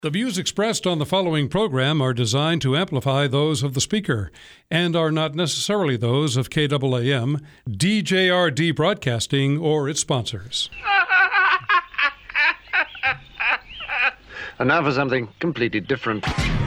The views expressed on the following program are designed to amplify those of the speaker and are not necessarily those of KAAM, DJRD Broadcasting, or its sponsors. And now for something completely different.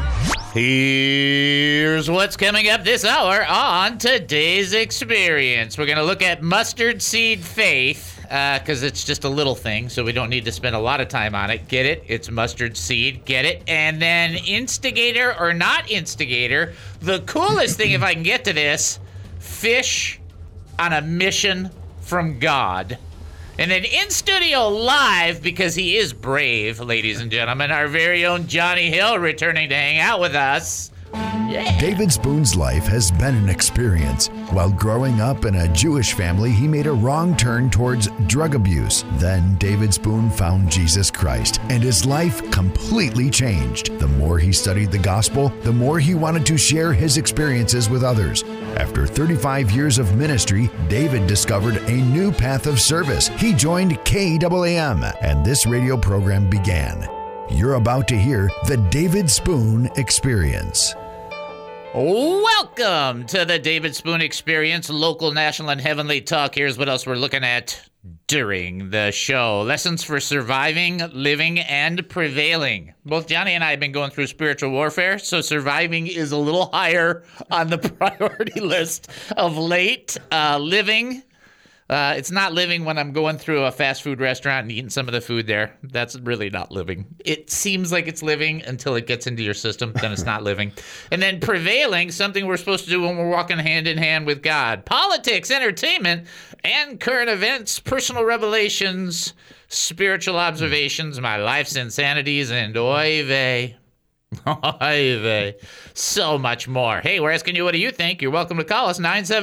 Here's what's coming up this hour on today's experience. We're going to look at mustard seed faith, because it's just a little thing, so we don't need to spend a lot of time on it. Get it? It's mustard seed. Get it? And then instigator or not instigator, the coolest thing, if I can get to this, fish on a mission from God. And then in studio live, because he is brave, ladies and gentlemen, our very own Johnny Hill returning to hang out with us. Yeah. David Spoon's life has been an experience. While growing up in a Jewish family, he made a wrong turn towards drug abuse. Then David Spoon found Jesus Christ, and his life completely changed. The more he studied the gospel, the more he wanted to share his experiences with others. After 35 years of ministry, David discovered a new path of service. He joined KAAM, and this radio program began. You're about to hear the David Spoon Experience. Welcome to the David Spoon Experience, local, national, and heavenly talk. Here's what else we're looking at during the show. Lessons for surviving, living, and prevailing. Both Johnny and I have been going through spiritual warfare, so surviving is a little higher on the priority list of late. Living. It's not living when I'm going through a fast food restaurant and eating some of the food there. That's really not living. It seems like it's living until it gets into your system. Then it's not living. And then prevailing, something we're supposed to do when we're walking hand in hand with God. Politics, entertainment, and current events, personal revelations, spiritual observations, my life's insanities, and oy vey. Oy vey. So much more. Hey, we're asking you, what do you think? You're welcome to call us,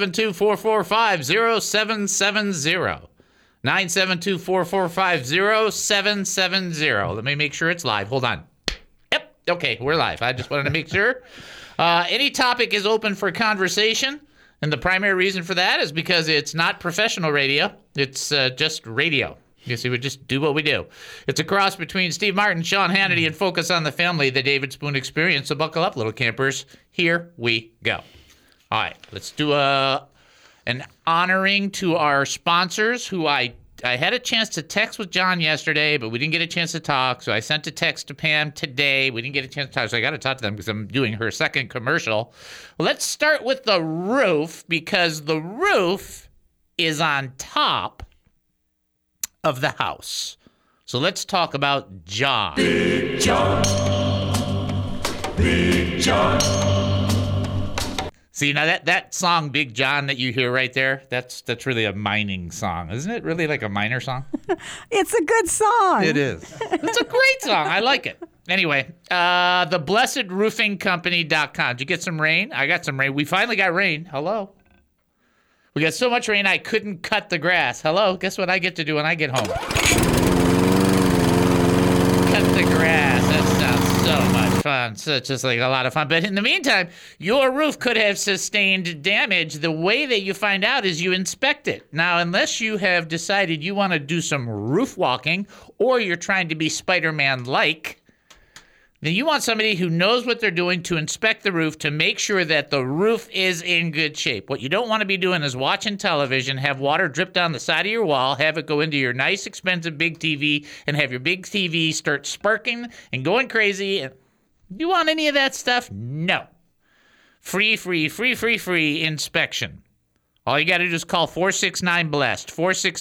972-445-0770. 972-445-0770. Let me make sure it's live. Hold on. Yep. Okay, we're live. I just wanted to make sure. Any topic is open for conversation, and the primary reason for that is because it's not professional radio. It's just radio. You see, we just do what we do. It's a cross between Steve Martin, Sean Hannity, and Focus on the Family, the David Spoon Experience. So buckle up, little campers. Here we go. All right, let's do an honoring to our sponsors, who I had a chance to text with John yesterday, but we didn't get a chance to talk. So I sent a text to Pam today. We didn't get a chance to talk, so I got to talk to them because I'm doing her second commercial. Let's start with the roof, because the roof is on top of the house. So let's talk about John. Big John. Big John. See, now that song, Big John, that you hear right there, that's really a mining song. Isn't it really like a miner song? It's a good song. It is. It's a great song. I like it. Anyway, theblessedroofingcompany.com. Did you get some rain? I got some rain. We finally got rain. Hello. We got so much rain I couldn't cut the grass. Hello, guess what I get to do when I get home? Cut the grass. That sounds so much fun. So it's just like a lot of fun. But in the meantime, your roof could have sustained damage. The way that you find out is you inspect it. Now, unless you have decided you want to do some roof walking, or you're trying to be Spider-Man-like, then you want somebody who knows what they're doing to inspect the roof to make sure that the roof is in good shape. What you don't want to be doing is watching television, have water drip down the side of your wall, have it go into your nice, expensive big TV, and have your big TV start sparking and going crazy. You want any of that stuff? No. Free inspection. All you got to do is call 469-BLESSED,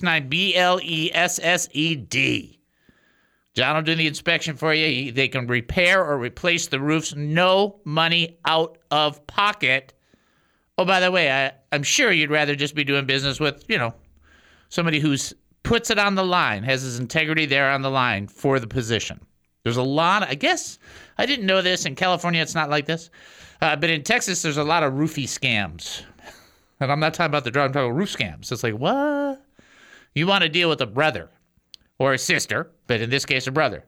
469-BLESSED. John will do the inspection for you. They can repair or replace the roofs. No money out of pocket. Oh, by the way, I'm sure you'd rather just be doing business with, somebody who's puts it on the line, has his integrity there on the line for the position. There's a lot, I guess, I didn't know this. In California, it's not like this. But in Texas, there's a lot of roofie scams. And I'm not talking about the drug, I'm talking about roof scams. It's like, what? You want to deal with a brother or a sister, but in this case, a brother.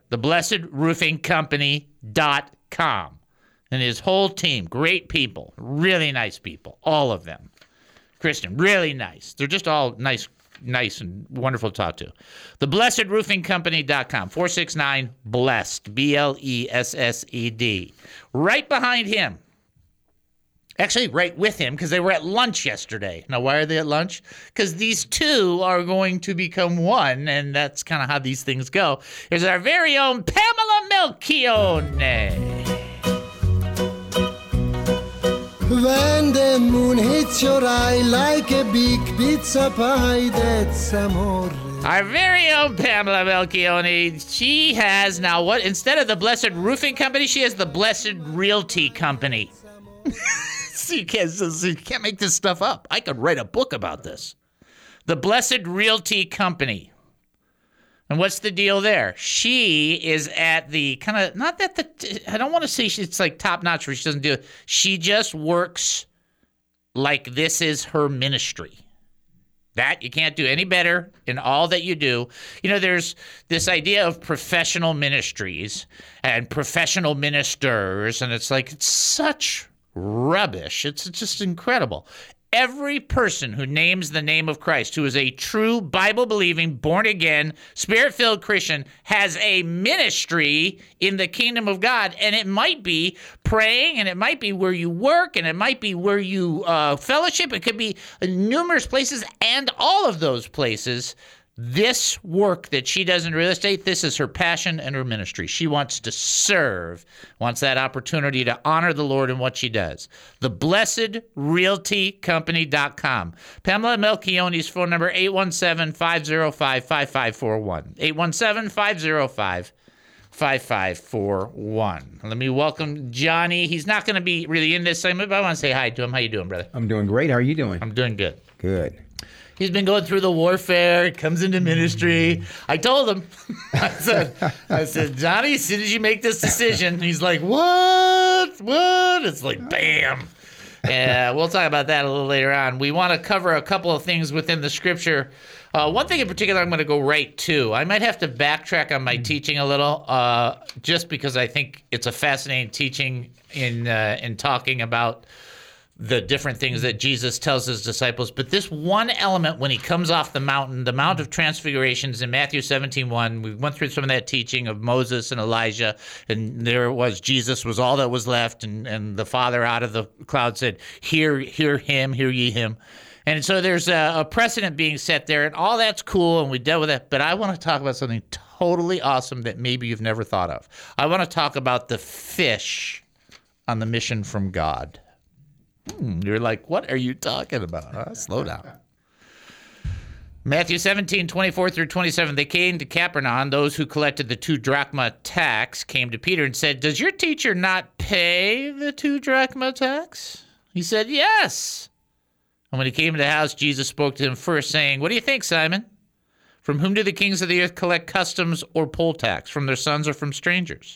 TheBlessedRoofingCompany.com. And his whole team, great people, really nice people, all of them. Christian, really nice. They're just all nice nice and wonderful to talk to. TheBlessedRoofingCompany.com, 469-BLESSED, BLESSED. Right behind him. Actually, right with him, because they were at lunch yesterday. Now, why are they at lunch? Because these two are going to become one, and that's kind of how these things go. Here's our very own Pamela Melchione. When the moon hits your eye like a big pizza pie, that's amore. Our very own Pamela Melchione, she has now what? Instead of the Blessed Roofing Company, she has the Blessed Realty Company. So you can't make this stuff up. I could write a book about this. The Blessed Realty Company. And what's the deal there? She is at the kind of, not that I don't want to say it's like top notch where she doesn't do it. She just works like this is her ministry. That you can't do any better in all that you do. You know, there's this idea of professional ministries and professional ministers, and it's like, it's such rubbish. It's just incredible. Every person who names the name of Christ, who is a true Bible-believing, born-again, Spirit-filled Christian, has a ministry in the kingdom of God. And it might be praying, and it might be where you work, and it might be where you fellowship. It could be in numerous places, and all of those places, this work that she does in real estate, this is her passion and her ministry. She wants to serve, wants that opportunity to honor the Lord in what she does. TheBlessedRealtyCompany.com. Pamela Melchione's phone number, 817-505-5541. 817-505-5541. Let me welcome Johnny. He's not going to be really in this segment, but I want to say hi to him. How you doing, brother? I'm doing great. How are you doing? I'm doing good. Good. He's been going through the warfare. He comes into ministry. I told him, I said, Johnny, as soon as you make this decision, he's like, what? It's like, bam. Yeah, we'll talk about that a little later on. We want to cover a couple of things within the scripture. One thing in particular I'm going to go right to. I might have to backtrack on my teaching a little, just because I think it's a fascinating teaching in talking about the different things that Jesus tells his disciples. But this one element, when he comes off the mountain, the Mount of Transfigurations in Matthew 17:1, we went through some of that teaching of Moses and Elijah, and there was Jesus was all that was left, and the Father out of the cloud said, hear him, hear ye him. And so there's a precedent being set there, and all that's cool, and we dealt with that. But I want to talk about something totally awesome that maybe you've never thought of. I want to talk about the fish on the mission from God. You're like, what are you talking about? Huh? Slow down. Matthew 17:24-27. They came to Capernaum. Those who collected the 2 drachma tax came to Peter and said, does your teacher not pay the 2 drachma tax? He said, yes. And when he came to the house, Jesus spoke to him first, saying, what do you think, Simon? From whom do the kings of the earth collect customs or poll tax? From their sons or from strangers?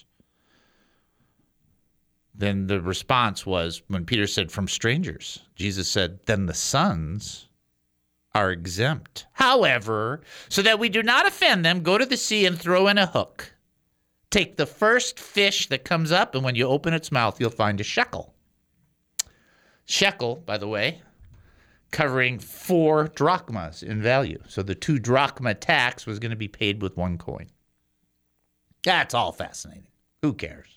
Then the response was, when Peter said, from strangers, Jesus said, then the sons are exempt. However, so that we do not offend them, go to the sea and throw in a hook. Take the first fish that comes up, and when you open its mouth, you'll find a shekel. Shekel, by the way, covering 4 drachmas in value. So the 2 drachma tax was going to be paid with 1 coin. That's all fascinating. Who cares?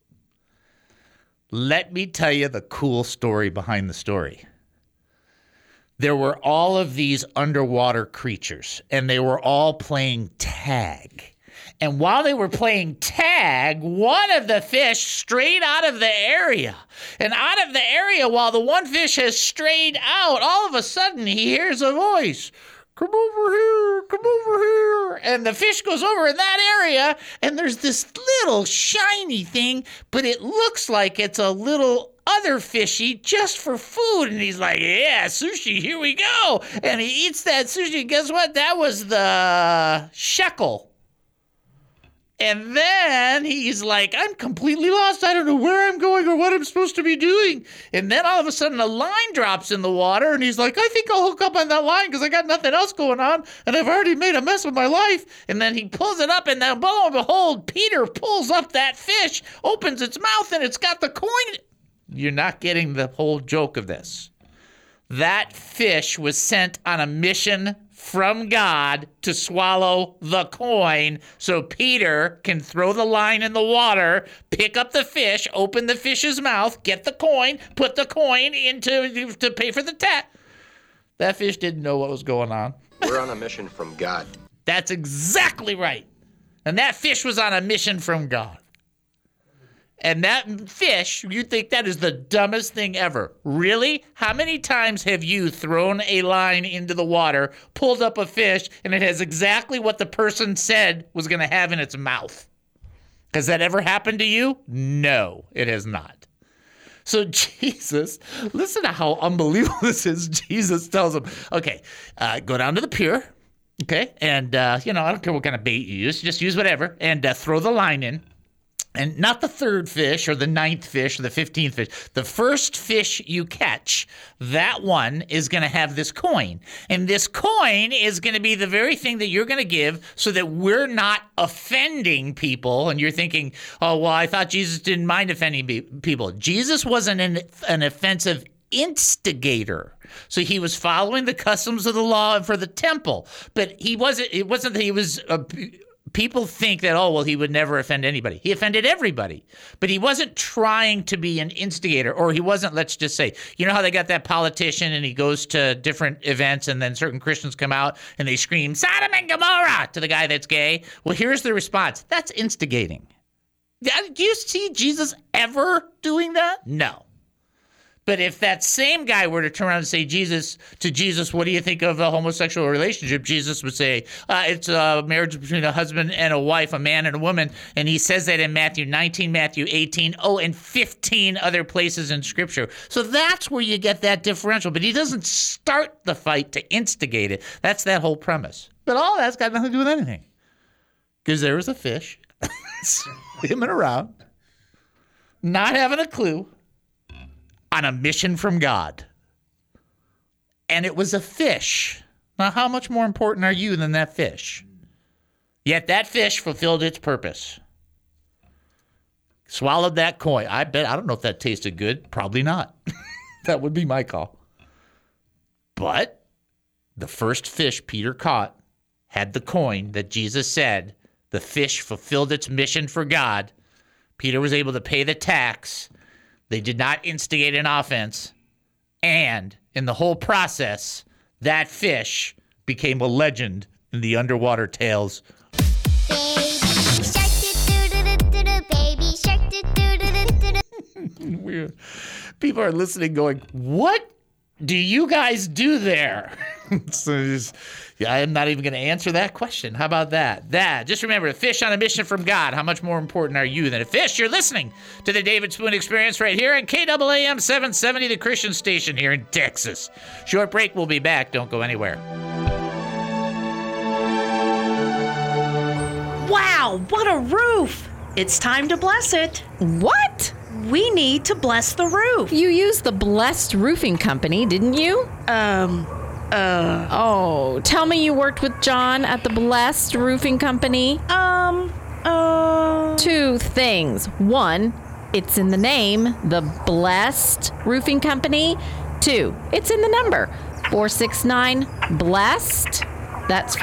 Let me tell you the cool story behind the story. There were all of these underwater creatures, and they were all playing tag. And while they were playing tag, one of the fish strayed out of the area. And out of the area, while the one fish has strayed out, all of a sudden he hears a voice. Come over here, come over here. And the fish goes over in that area, and there's this little shiny thing, but it looks like it's a little other fishy just for food. And he's like, yeah, sushi, here we go. And he eats that sushi. And guess what? That was the shekel. And then he's like, I'm completely lost. I don't know where I'm going or what I'm supposed to be doing. And then all of a sudden a line drops in the water, and he's like, I think I'll hook up on that line because I got nothing else going on, and I've already made a mess of my life. And then he pulls it up, and then lo and behold, Peter pulls up that fish, opens its mouth, and it's got the coin. You're not getting the whole joke of this. That fish was sent on a mission from God to swallow the coin so Peter can throw the line in the water, pick up the fish, open the fish's mouth, get the coin, put the coin to pay for the tax. That fish didn't know what was going on. We're on a mission from God. That's exactly right. And that fish was on a mission from God. And that fish, you think that is the dumbest thing ever. Really? How many times have you thrown a line into the water, pulled up a fish, and it has exactly what the person said was going to have in its mouth? Has that ever happened to you? No, it has not. So Jesus, listen to how unbelievable this is. Jesus tells him, okay, go down to the pier, okay, and, I don't care what kind of bait you use, just use whatever, and throw the line in. And not the third fish or the 9th fish or the 15th fish. The first fish you catch, that one is going to have this coin. And this coin is going to be the very thing that you're going to give so that we're not offending people. And you're thinking, oh, well, I thought Jesus didn't mind offending people. Jesus wasn't an offensive instigator. So he was following the customs of the law for the temple. But it wasn't that he was... People think that, oh, well, he would never offend anybody. He offended everybody. But he wasn't trying to be an instigator, or he wasn't, let's just say, you know how they got that politician and he goes to different events and then certain Christians come out and they scream, Sodom and Gomorrah, to the guy that's gay? Well, here's the response. That's instigating. Do you see Jesus ever doing that? No. But if that same guy were to turn around and say to Jesus, what do you think of a homosexual relationship? Jesus would say, it's a marriage between a husband and a wife, a man and a woman. And he says that in Matthew 19, Matthew 18, and 15 other places in Scripture. So that's where you get that differential. But he doesn't start the fight to instigate it. That's that whole premise. But all that's got nothing to do with anything. Because there was a fish swimming around, not having a clue, on a mission from God. And it was a fish. Now, how much more important are you than that fish? Yet that fish fulfilled its purpose. Swallowed that coin. I don't know if that tasted good. Probably not. That would be my call. But the first fish Peter caught had the coin that Jesus said. The fish fulfilled its mission for God. Peter was able to pay the tax. They did not instigate an offense. And in the whole process, that fish became a legend in the underwater tales. Baby shark, do-do-do-do-do, baby shark, do-do-do-do-do. People are listening going, what do you guys do there? I am not even going to answer that question. How about that? Just remember, a fish on a mission from God. How much more important are you than a fish? You're listening to the David Spoon Experience right here on KAAM 770, the Christian station here in Texas. Short break. We'll be back. Don't go anywhere. Wow, what a roof! It's time to bless it. What? We need to bless the roof. You used the Blessed Roofing Company, didn't you? Oh, tell me you worked with John at the Blessed Roofing Company? Two things. One, it's in the name, the Blessed Roofing Company. Two, it's in the number, 469-BLESSED. That's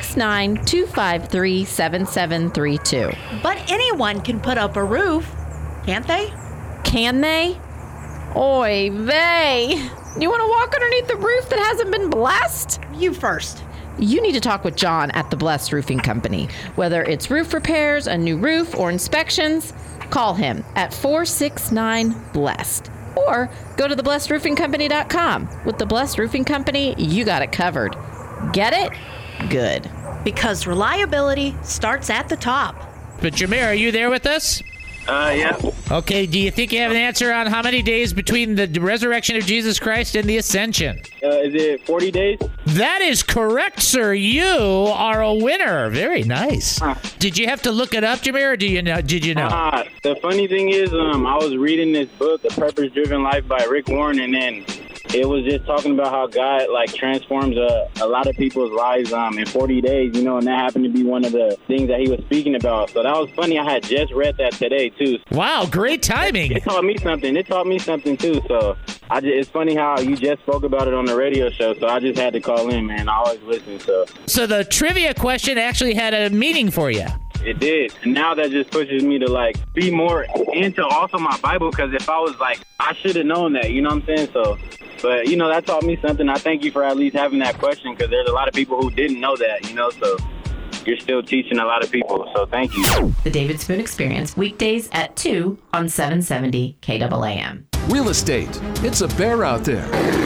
469-253-7732. But anyone can put up a roof, can't they? Can they? Oy vey. You want to walk underneath the roof that hasn't been blessed? You first. You need to talk with John at the Blessed Roofing Company. Whether it's roof repairs, a new roof, or inspections, call him at 469-BLESSED. Or go to theblessedroofingcompany.com. With the Blessed Roofing Company, you got it covered. Get it? Good. Because reliability starts at the top. But Jameer, are you there with us? Yeah. Okay, do you think you have an answer on how many days between the resurrection of Jesus Christ and the ascension? Is it 40 days? That is correct, sir. You are a winner. Very nice. Did you have to look it up, Jameer, or did you know? The funny thing is, I was reading this book, The Purpose-Driven Life by Rick Warren, and then it was just talking about how God transforms a lot of people's lives in 40 days, and that happened to be one of the things that he was speaking about. So that was funny. I had just read that today too. Wow, great timing. It taught me something. Too. So it's funny how you just spoke about it on the radio show, so I just had to call in, man. I always listen, so. So the trivia question actually had a meaning for you. It did. And now that just pushes me to, like, be more into also my Bible, because if I was, like, I should have known that, you know what I'm saying? So, but, you know, that taught me something. I thank you for at least having that question, because there's a lot of people who didn't know that, you know, so you're still teaching a lot of people, so thank you. The David Spoon Experience, weekdays at 2 on 770 KAAM. Real estate. It's a bear out there.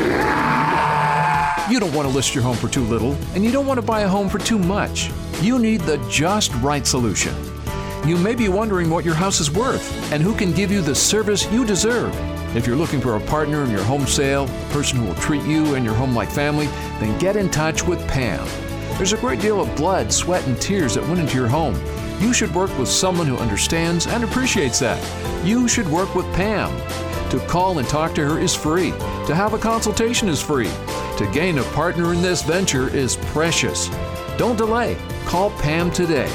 You don't want to list your home for too little, and you don't want to buy a home for too much. You need the just right solution. You may be wondering what your house is worth and who can give you the service you deserve. If you're looking for a partner in your home sale, a person who will treat you and your home like family, then get in touch with Pam. There's a great deal of blood, sweat, and tears that went into your home. You should work with someone who understands and appreciates that. You should work with Pam. To call and talk to her is free. To have a consultation is free. To gain a partner in this venture is precious. Don't delay. Call Pam today,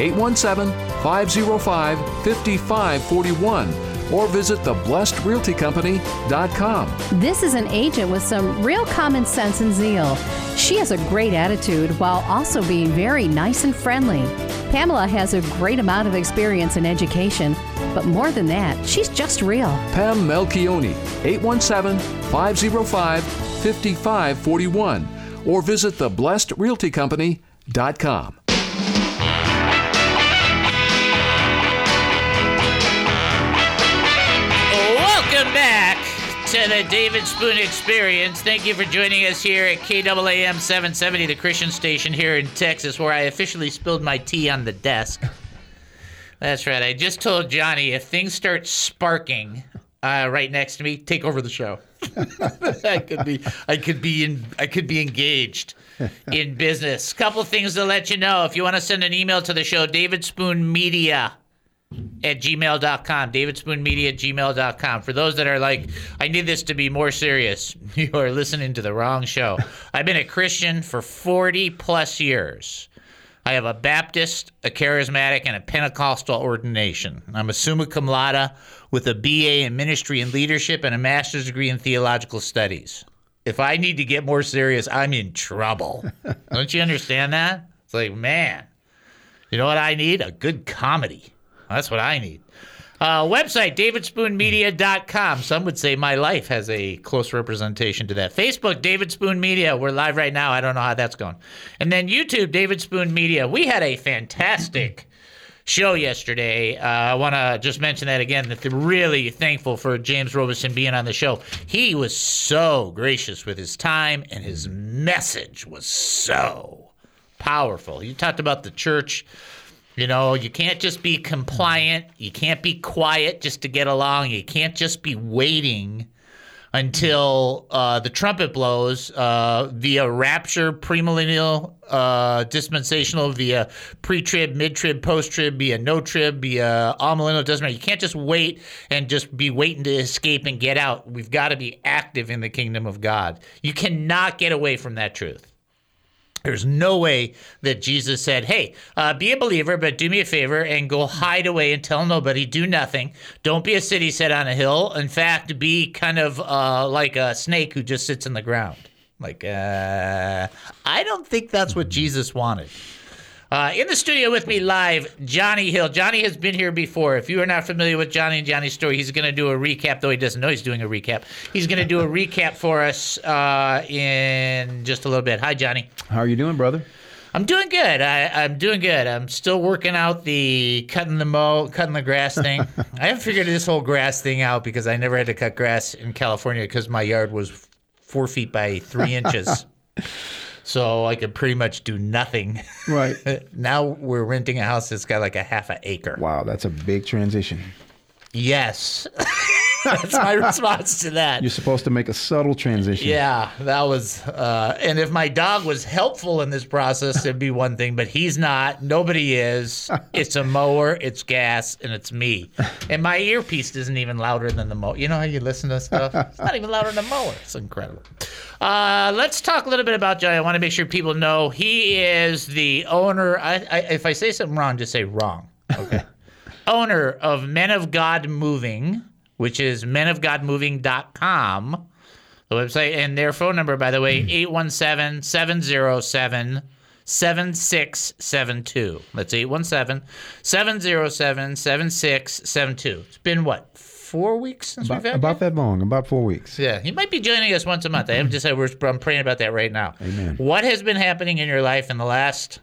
817-505-5541, or visit theblessedrealtycompany.com. This is an agent with some real common sense and zeal. She has a great attitude while also being very nice and friendly. Pamela has a great amount of experience in education, but more than that, she's just real. Pam Melchione, 817-505-5541, or visit theblessedrealtycompany.com. Welcome back to the David Spoon Experience. Thank you for joining us here at KAAM 770, the Christian station here in Texas, where I officially spilled my tea on the desk. That's right. I just told Johnny if things start sparking right next to me, take over the show. I could be engaged in business. Couple things to let you know. If you want to send an email to the show, davidspoonmedia@gmail.com. davidspoonmedia@gmail.com. For those that are like, I need this to be more serious, you are listening to the wrong show. I've been a Christian for 40 plus years. I have a Baptist, a charismatic, and a Pentecostal ordination. I'm a summa cum laude with a BA in ministry and leadership and a master's degree in theological studies. If I need to get more serious, I'm in trouble. Don't you understand that? It's like, man, you know what I need? A good comedy. That's what I need. Website, davidspoonmedia.com. Some would say my life has a close representation to that. Facebook, David Spoon Media. We're live right now. I don't know how that's going. And then YouTube, David Spoon Media. We had a fantastic show yesterday. I want to just mention that again, that they're really thankful for James Robeson being on the show. He was so gracious with his time, and his message was so powerful. You talked about the church. You know, you can't just be compliant. You can't be quiet just to get along. You can't just be waiting until the trumpet blows via rapture, premillennial, dispensational, via pre-trib, mid-trib, post-trib, via no-trib, via amillennial, doesn't matter. You can't just wait and just be waiting to escape and get out. We've got to be active in the kingdom of God. You cannot get away from that truth. There's no way that Jesus said, hey, be a believer, but do me a favor and go hide away and tell nobody, do nothing. Don't be a city set on a hill. In fact, be kind of like a snake who just sits in the ground. Like, I don't think that's what Jesus wanted. In the studio with me live, Johnny Hill. Johnny has been here before. If you are not familiar with Johnny and Johnny's story, he's going to do a recap, though he doesn't know he's doing a recap. He's going to do a recap for us in just a little bit. Hi, Johnny. How are you doing, brother? I'm doing good. I'm doing good. I'm still working out the cutting the grass thing. I haven't figured this whole grass thing out because I never had to cut grass in California because my yard was 4 feet by 3 inches. So I could pretty much do nothing. Right. Now we're renting a house that's got like a half an acre. Wow, that's a big transition. Yes. That's my response to that. You're supposed to make a subtle transition. Yeah, that was, and if my dog was helpful in this process, it'd be one thing, but he's not. Nobody is. It's a mower, it's gas, and it's me. And my earpiece isn't even louder than the mower. You know how you listen to stuff? It's not even louder than the mower. It's incredible. Let's talk a little bit about Johnny. I want to make sure people know he is the owner. If I say something wrong, just say wrong. Okay. Owner of Men of God Moving, which is menofgodmoving.com. The website and their phone number, by the way, 817-707-7672. That's 817-707-7672. It's been, what, 4 weeks since we've had about that long, about 4 weeks. Yeah, he might be joining us once a month. I haven't decided. I'm praying about that right now. Amen. What has been happening in your life in the last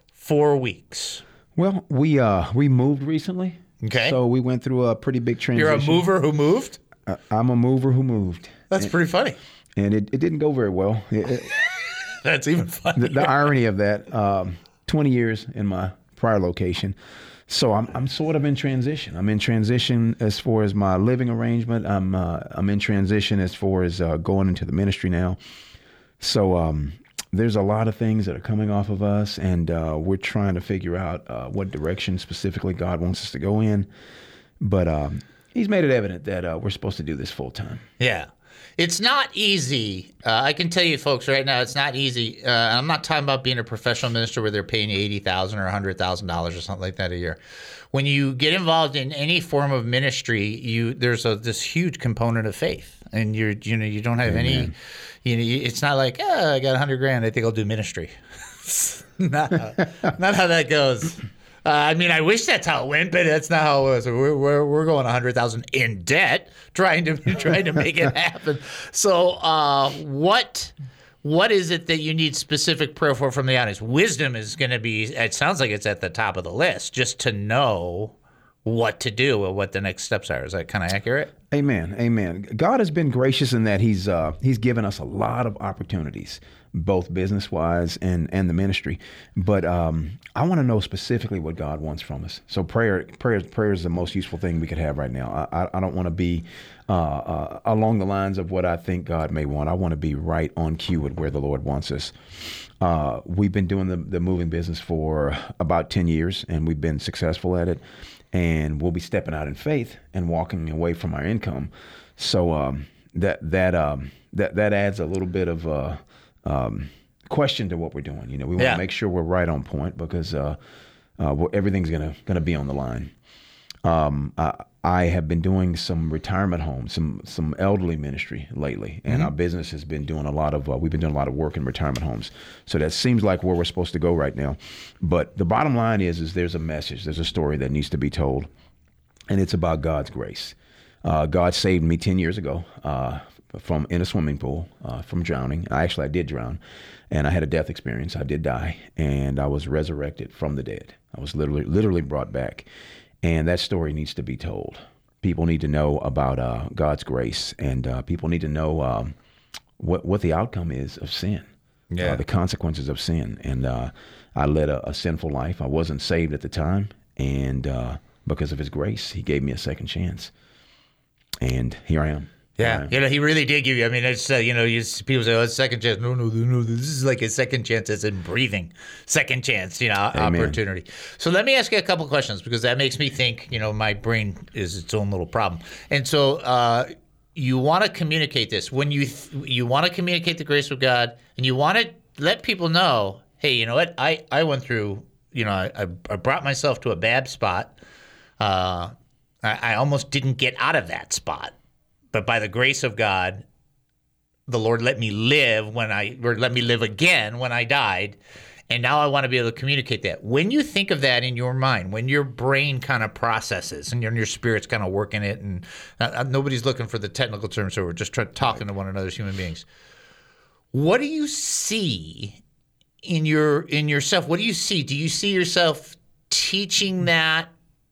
4 weeks? Well, we moved recently. Okay. So we went through a pretty big transition. You're a mover who moved? I'm a mover who moved. That's pretty funny. And it didn't go very well. That's even funny. The irony of that, 20 years in my prior location. So I'm sort of in transition. I'm in transition as far as my living arrangement. I'm in transition as far as going into the ministry now. So there's a lot of things that are coming off of us, and we're trying to figure out what direction specifically God wants us to go in. But He's made it evident that we're supposed to do this full time. Yeah. It's not easy. I can tell you, folks, right now, it's not easy. I'm not talking about being a professional minister where they're paying you $80,000 or $100,000 or something like that a year. When you get involved in any form of ministry, there's this huge component of faith, and you don't have Amen. it's not like, I got $100,000, I think I'll do ministry. not how that goes. I mean, I wish that's how it went, but that's not how it was. We're going $100,000 in debt, trying to make it happen. So, what is it that you need specific prayer for from the audience? Wisdom is going to be. It sounds like it's at the top of the list, just to know what to do or what the next steps are. Is that kind of accurate? Amen. God has been gracious in that He's given us a lot of opportunities, both business-wise and the ministry. But I want to know specifically what God wants from us. So prayer is the most useful thing we could have right now. I don't want to be along the lines of what I think God may want. I want to be right on cue with where the Lord wants us. We've been doing the moving business for about 10 years, and we've been successful at it. And we'll be stepping out in faith and walking away from our income. So that adds a little bit of question to what we're doing. We want to make sure we're right on point, because everything's gonna be on the line. I have been doing some retirement homes, some elderly ministry lately, and our business has been doing we've been doing a lot of work in retirement homes. So that seems like where we're supposed to go right now. But the bottom line is there's a message, there's a story that needs to be told, and it's about God's grace. God saved me 10 years ago in a swimming pool from drowning. I did drown, and I had a death experience. I did die, and I was resurrected from the dead. I was literally brought back. And that story needs to be told. People need to know about God's grace, and people need to know what the outcome is of sin, the consequences of sin. And I led a sinful life. I wasn't saved at the time, and because of His grace, He gave me a second chance. And here I am. Yeah, He really did give you. I mean, it's people say, "Oh, it's second chance." No, this is like a second chance as in breathing. Second chance, opportunity. So let me ask you a couple questions, because that makes me think. My brain is its own little problem, and so you want to communicate this when you want to communicate the grace of God, and you want to let people know, hey, you know what? I went through. I brought myself to a bad spot. I almost didn't get out of that spot. But by the grace of God, the Lord let me live let me live again when I died. And now I want to be able to communicate that. When you think of that in your mind, when your brain kind of processes and your spirit's kind of working it, and nobody's looking for the technical terms, so we're just talking to one another as human beings. What do you see in yourself? What do you see? Do you see yourself teaching that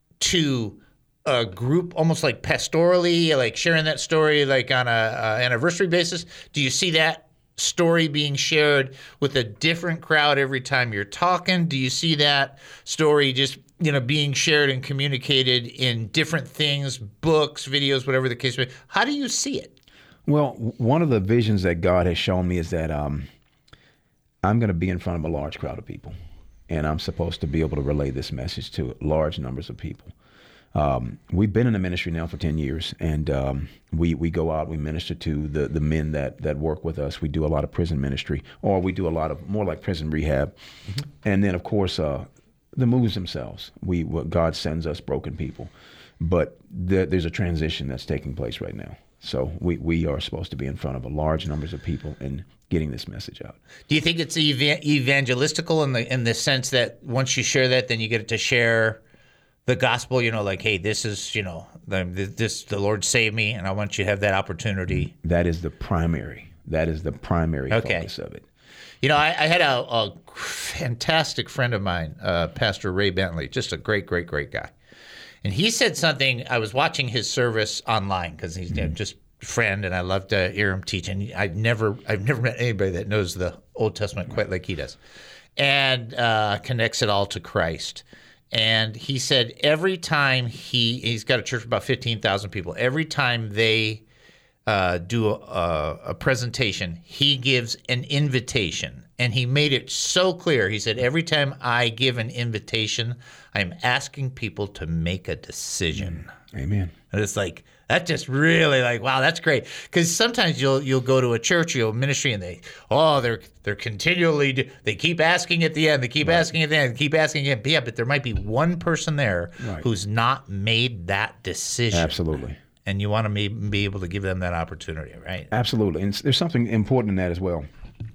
to a group, almost like pastorally, like sharing that story like on a anniversary basis? Do you see that story being shared with a different crowd every time you're talking? Do you see that story just being shared and communicated in different things, books, videos, whatever the case may be? How do you see it? Well, one of the visions that God has shown me is that I'm going to be in front of a large crowd of people, and I'm supposed to be able to relay this message to large numbers of people. We've been in the ministry now for 10 years, and we go out, we minister to the men that work with us. We do a lot of prison ministry, or we do a lot of more like prison rehab. And then, of course, the moves themselves. God sends us broken people. But there's a transition that's taking place right now. So we are supposed to be in front of a large numbers of people and getting this message out. Do you think it's evangelistical in the sense that once you share that, then you get to share the gospel? Like, hey, this is the Lord saved me, and I want you to have that opportunity. That is the primary. Focus of it. I had a fantastic friend of mine, Pastor Ray Bentley, just a great guy. And he said something. I was watching his service online because he's just a friend, and I love to hear him teach. And I've never met anybody that knows the Old Testament quite like he does, and connects it all to Christ. And he said every time he's got a church of about 15,000 people. Every time they do a presentation, he gives an invitation. And he made it so clear. He said, every time I give an invitation, I'm asking people to make a decision. Amen. And it's like, that just really wow, that's great. Because sometimes you'll go to a church, ministry, and they're continually, they keep asking at the end, they keep asking at the end, they keep asking again. Yeah, but there might be one person there who's not made that decision. Absolutely. And you want to be able to give them that opportunity, right? Absolutely. And there's something important in that as well.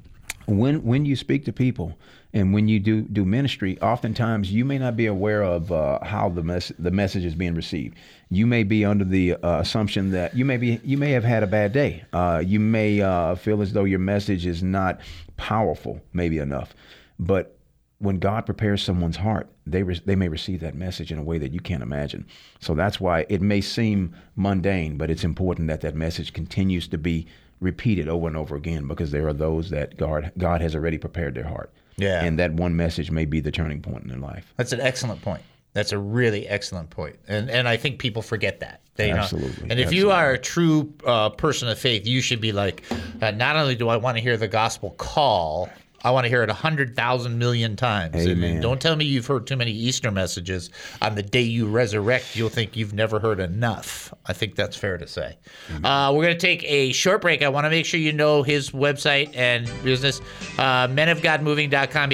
When you speak to people and when you do ministry, oftentimes you may not be aware of how the message is being received. You may be under the assumption that you may have had a bad day. You may feel as though your message is not powerful, maybe enough. But when God prepares someone's heart, they may receive that message in a way that you can't imagine. So that's why it may seem mundane, but it's important that message continues to be repeated over and over again, because there are those that God has already prepared their heart. Yeah. And that one message may be the turning point in their life. That's an excellent point. That's a really excellent point. And I think people forget that. Absolutely. And if you are a true person of faith, you should be like, not only do I want to hear the gospel call, I want to hear it 100,000 million times. Amen. And don't tell me you've heard too many Easter messages. On the day you resurrect, you'll think you've never heard enough. I think that's fair to say. We're going to take a short break. I want to make sure you know his website and business. menofgodmoving.com,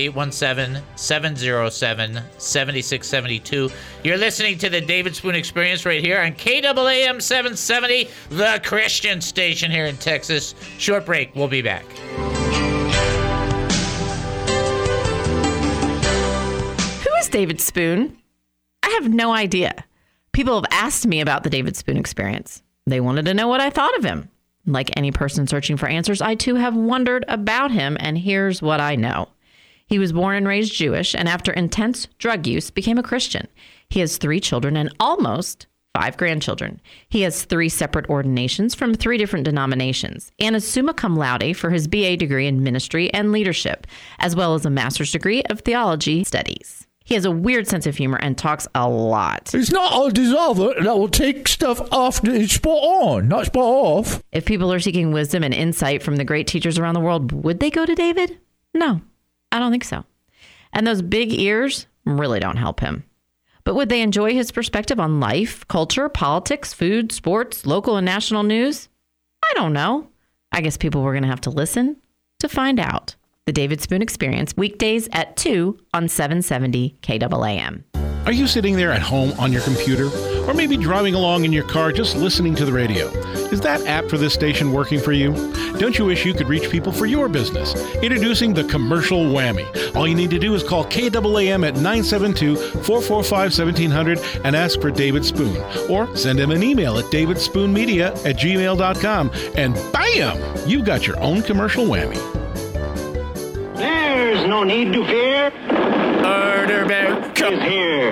817-707-7672. You're listening to the David Spoon Experience right here on KAAM 770, the Christian station here in Texas. Short break. We'll be back. David Spoon? I have no idea. People have asked me about the David Spoon Experience. They wanted to know what I thought of him. Like any person searching for answers, I too have wondered about him, and here's what I know. He was born and raised Jewish, and after intense drug use, became a Christian. He has 3 children and almost 5 grandchildren. He has 3 separate ordinations from 3 different denominations, and a summa cum laude for his BA degree in ministry and leadership, as well as a master's degree of theology studies. He has a weird sense of humor and talks a lot. It's not a dissolver that will take stuff after it's spot on, not spot off. If people are seeking wisdom and insight from the great teachers around the world, would they go to David? No, I don't think so. And those big ears really don't help him. But would they enjoy his perspective on life, culture, politics, food, sports, local and national news? I don't know. I guess people were going to have to listen to find out. The David Spoon Experience, weekdays at 2 on 770 KAAM. Are you sitting there at home on your computer? Or maybe driving along in your car just listening to the radio? Is that app for this station working for you? Don't you wish you could reach people for your business? Introducing the Commercial Whammy. All you need to do is call KAAM at 972-445-1700 and ask for David Spoon. Or send him an email at davidspoonmedia@gmail.com, and bam! You've got your own Commercial Whammy. There's no need to fear. Murder Bear is here.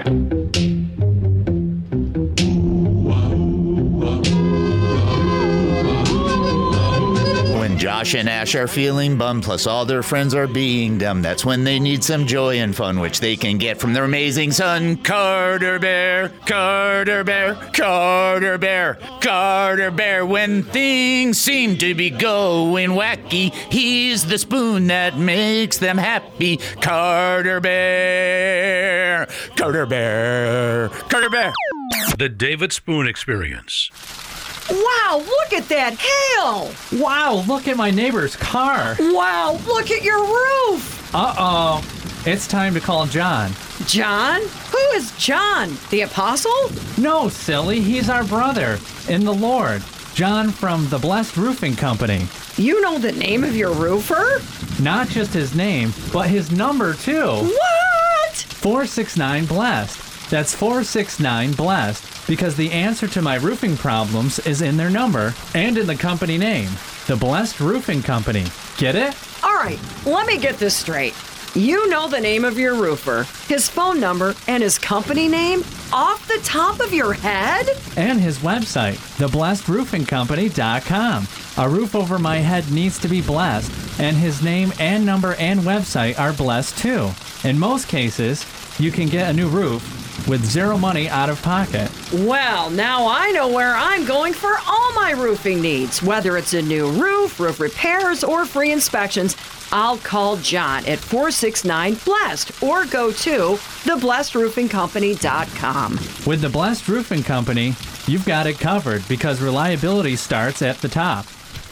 When Josh and Ash are feeling bummed, plus all their friends are being dumb, that's when they need some joy and fun, which they can get from their amazing son, Carter Bear. Carter Bear, Carter Bear, Carter Bear. When things seem to be going wacky, he's the spoon that makes them happy. Carter Bear, Carter Bear, Carter Bear. The David Spoon Experience. Wow, look at that hail! Wow, look at my neighbor's car. Wow, look at your roof! Uh-oh. It's time to call John. John? Who is John? The apostle? No, silly. He's our brother in the Lord. John from the Blessed Roofing Company. You know the name of your roofer? Not just his name, but his number, too. What? 469 Blessed. That's 469 Blessed, because the answer to my roofing problems is in their number and in the company name. The Blessed Roofing Company. Get it? All right, let me get this straight. You know the name of your roofer, his phone number, and his company name off the top of your head? And his website, theblessedroofingcompany.com. A roof over my head needs to be blessed, and his name and number and website are blessed too. In most cases, you can get a new roof with zero money out of pocket. Well, now I know where I'm going for all my roofing needs. Whether it's a new roof, roof repairs, or free inspections, I'll call John at 469-BLESSED or go to theblessedroofingcompany.com. With the Blessed Roofing Company, you've got it covered because reliability starts at the top.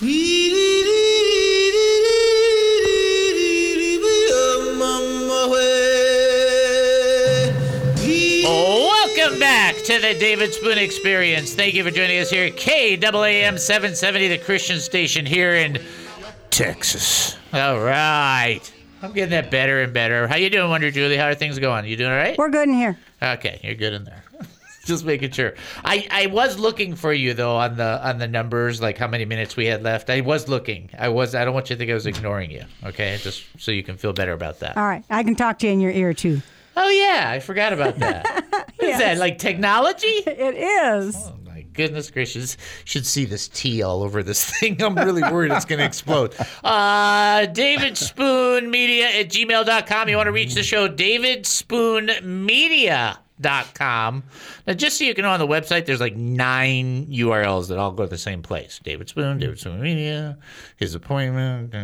Welcome back to the David Spoon Experience. Thank you for joining us here at KAAM 770, the Christian station here in Texas. All right. I'm getting that better and better. How you doing, Wonder Julie? How are things going? You doing all right? We're good in here. Okay, you're good in there. Just making sure. I was looking for you though on the numbers, like how many minutes we had left. I was looking. I don't want you to think I was ignoring you. Okay, just so you can feel better about that. All right. I can talk to you in your ear, too. Oh yeah, I forgot about that. What is that? Like technology? It is. Oh my goodness gracious! Should see this tea all over this thing. I'm really worried it's going to explode. David Spoon Media at gmail.com. You want to reach the show? DavidSpoonMedia.com. Now, just so you can know, on the website, there's like 9 URLs that all go to the same place. David Spoon Media, his appointment,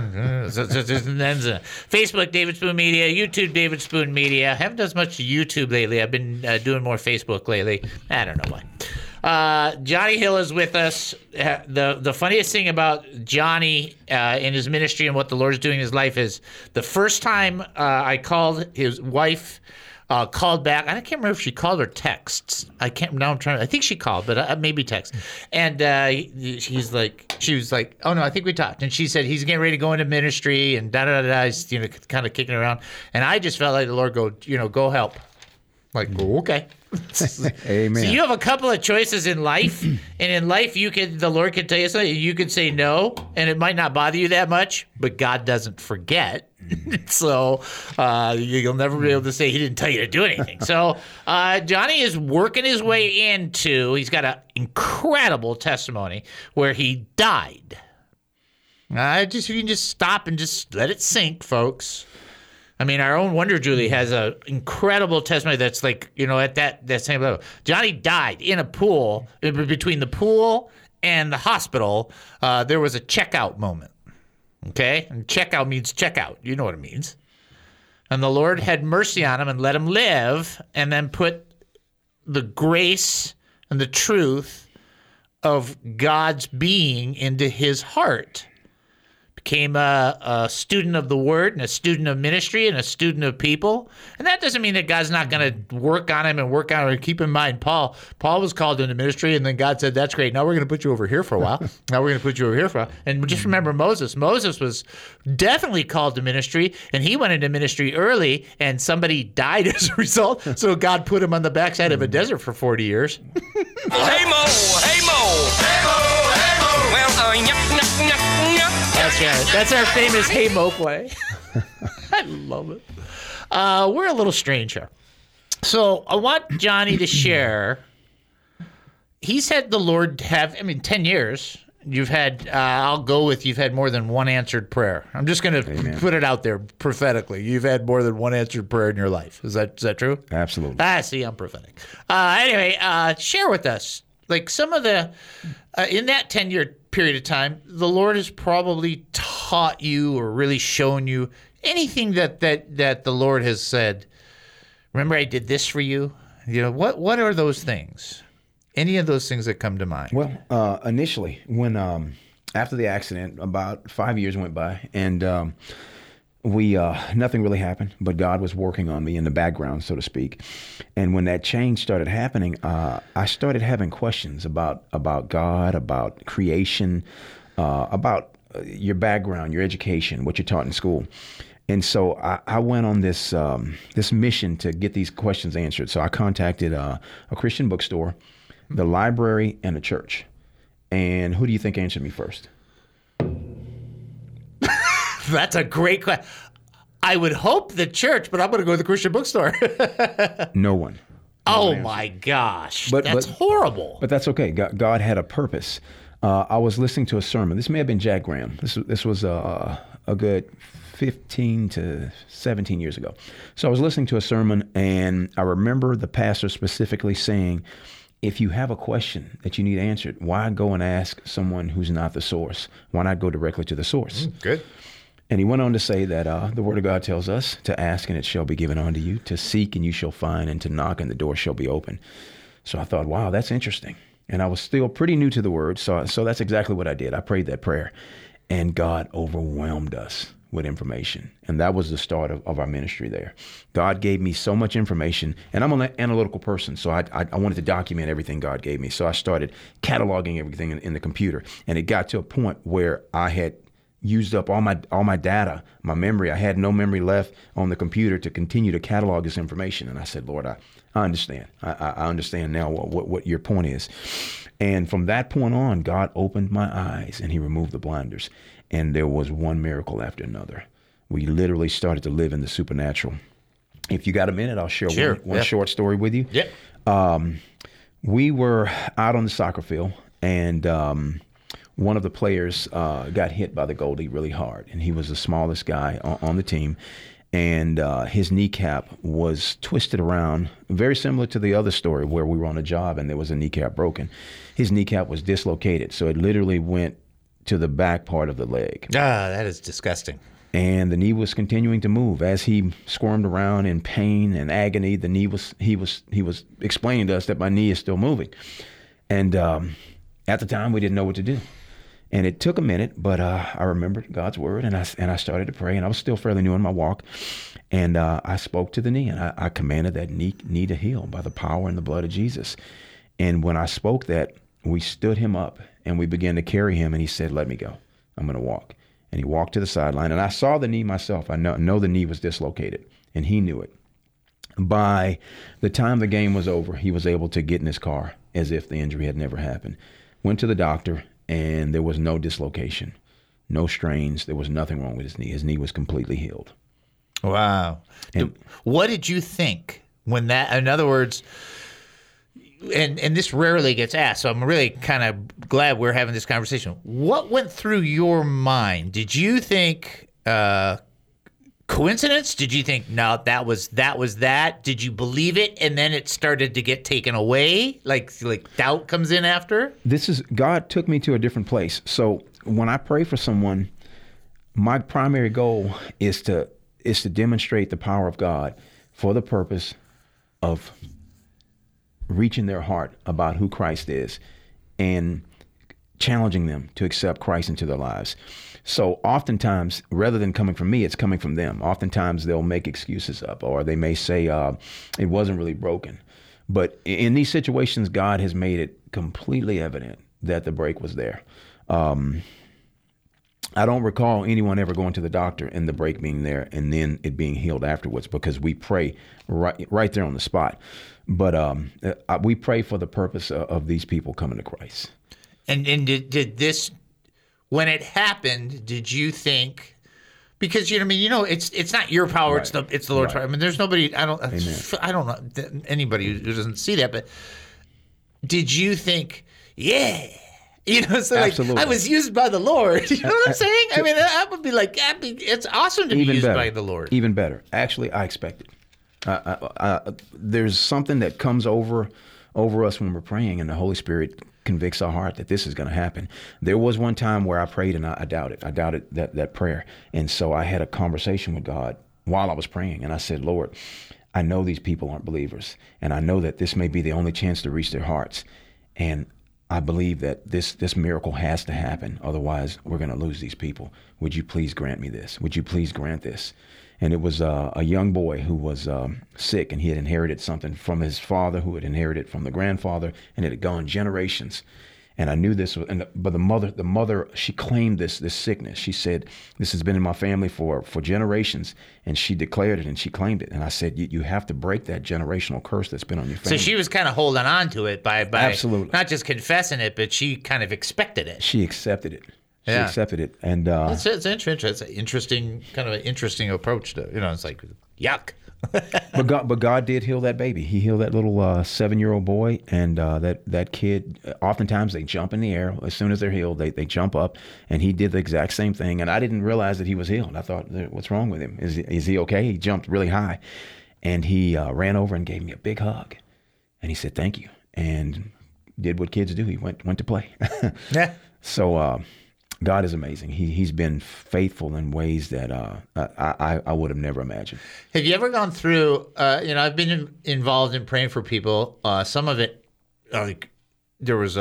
Facebook, David Spoon Media, YouTube, David Spoon Media. I haven't done as much YouTube lately. I've been doing more Facebook lately. I don't know why. Johnny Hill is with us. The funniest thing about Johnny in his ministry and what the Lord is doing in his life is the first time I called, his wife called back. I can't remember if she called or texts. I think she called, but maybe text. And she was like, "Oh no, I think we talked." And she said he's getting ready to go into ministry and da da da da. He's kind of kicking around. And I just felt like the Lord go help. Like, okay. Amen. So you have a couple of choices in life, and in life the Lord can tell you something. You could say no, and it might not bother you that much, but God doesn't forget. So you'll never be able to say he didn't tell you to do anything. So Johnny is working his way into, he's got an incredible testimony where he died. You can just stop and just let it sink, folks. I mean, our own Wonder Julie has an incredible testimony that's like, at that same level. Johnny died in a pool. Between the pool and the hospital, there was a checkout moment. Okay? And checkout means checkout. You know what it means. And the Lord had mercy on him and let him live, and then put the grace and the truth of God's being into his heart. Became a student of the word and a student of ministry and a student of people. And that doesn't mean that God's not going to work on him and work on him. Keep in mind, Paul was called into ministry, and then God said, that's great. Now we're going to put you over here for a while. And just remember Moses. Moses was definitely called to ministry, and he went into ministry early, and somebody died as a result. So God put him on the backside of a desert for 40 years. Hey, Mo! Hey, Mo! Hey, Mo! Hey, Mo! Well, That's right. That's our famous Hey Mo play. I love it. We're a little strange here. So I want Johnny to share. He's had the Lord 10 years. You've had, you've had more than one answered prayer. I'm just going to put it out there prophetically. You've had more than one answered prayer in your life. Is that true? Absolutely. See, I'm prophetic. Anyway, share with us, like some of the, in that 10-year period of time, the Lord has probably taught you or really shown you anything that the Lord has said. Remember, I did this for you. What are those things? Any of those things that come to mind? Well, initially, when after the accident, about 5 years went by, and nothing really happened, but God was working on me in the background, so to speak. And when that change started happening, I started having questions about God, about creation, about your background, your education, what you're taught in school. And so I went on this mission to get these questions answered. So I contacted a Christian bookstore, the library, and a church. And who do you think answered me first? That's a great question. I would hope the church, but I'm going to go to the Christian bookstore. No one. Oh my gosh, that's horrible. But that's okay. God had a purpose. I was listening to a sermon. This may have been Jack Graham. This was a good 15 to 17 years ago. So I was listening to a sermon, and I remember the pastor specifically saying, if you have a question that you need answered, why go and ask someone who's not the source? Why not go directly to the source? Good. And he went on to say that the Word of God tells us to ask and it shall be given unto you, to seek and you shall find, and to knock and the door shall be open. So I thought, wow, that's interesting. And I was still pretty new to the Word, so that's exactly what I did. I prayed that prayer, and God overwhelmed us with information. And that was the start of our ministry there. God gave me so much information, and I'm an analytical person, so I wanted to document everything God gave me. So I started cataloging everything in the computer, and it got to a point where I had used up all my data, my memory. I had no memory left on the computer to continue to catalog this information. And I said, Lord, I understand. I understand now what your point is. And from that point on, God opened my eyes and he removed the blinders. And there was one miracle after another. We literally started to live in the supernatural. If you got a minute, I'll share one short story with you. Yep. We were out on the soccer field, and one of the players got hit by the goalie really hard, and he was the smallest guy on the team, and his kneecap was twisted around, very similar to the other story where we were on a job and there was a kneecap broken. His kneecap was dislocated, so it literally went to the back part of the leg. Ah, that is disgusting. And the knee was continuing to move as he squirmed around in pain and agony. The knee he was explaining to us that my knee is still moving, and at the time we didn't know what to do. And it took a minute, but I remembered God's word, and I started to pray, and I was still fairly new in my walk. And I spoke to the knee, and I commanded that knee to heal by the power and the blood of Jesus. And when I spoke that, we stood him up, and we began to carry him, and he said, let me go. I'm going to walk. And he walked to the sideline, and I saw the knee myself. I know the knee was dislocated, and he knew it. By the time the game was over, he was able to get in his car as if the injury had never happened. Went to the doctor, and there was no dislocation, no strains. There was nothing wrong with his knee. His knee was completely healed. Wow. And what did you think when that, in other words, and this rarely gets asked, so I'm really kind of glad we're having this conversation. What went through your mind? Did you think coincidence? Did you think, no, that was that? Did you believe it and then it started to get taken away? Like doubt comes in after? God took me to a different place. So when I pray for someone, my primary goal is to demonstrate the power of God for the purpose of reaching their heart about who Christ is and challenging them to accept Christ into their lives. So oftentimes, rather than coming from me, it's coming from them. Oftentimes they'll make excuses up, or they may say it wasn't really broken. But in these situations, God has made it completely evident that the break was there. I don't recall anyone ever going to the doctor and the break being there and then it being healed afterwards, because we pray right there on the spot. But we pray for the purpose of these people coming to Christ. And did this, when it happened, did you think, because it's not your power, right. it's the Lord's power. I mean, there's nobody, I don't know anybody who doesn't see that, but did you think, yeah, so like, I was used by the Lord. You know what I'm saying? I mean, I would be like, it's awesome to be used by the Lord. Even better. Actually, I expect it. There's something that comes over us when we're praying, and the Holy Spirit convicts our heart that this is going to happen. There was one time where I prayed and I doubted. I doubted that prayer. And so I had a conversation with God while I was praying, and I said, Lord, I know these people aren't believers, and I know that this may be the only chance to reach their hearts. And I believe that this miracle has to happen. Otherwise, we're going to lose these people. Would you please grant me this? Would you please grant this? And it was a young boy who was sick, and he had inherited something from his father, who had inherited from the grandfather, and it had gone generations. And I knew this, but the mother, she claimed this sickness. She said, "This has been in my family for generations," and she declared it and she claimed it. And I said, "You have to break that generational curse that's been on your family." So she was kind of holding on to it by Absolutely. not just confessing it, but she kind of expected it. She accepted it. She Yeah. accepted it, and It's interesting. It's an interesting kind of an interesting approach to it's like yuck. but God did heal that baby. He healed that little 7-year-old boy, and that kid. Oftentimes they jump in the air as soon as they're healed. They jump up, and he did the exact same thing. And I didn't realize that he was healed. I thought, "What's wrong with him? Is he okay?" He jumped really high, and he ran over and gave me a big hug, and he said, "Thank you," and did what kids do. He went to play. Yeah. So. God is amazing. He's been faithful in ways that I would have never imagined. Have you ever gone through? I've been involved in praying for people. Some of it, there was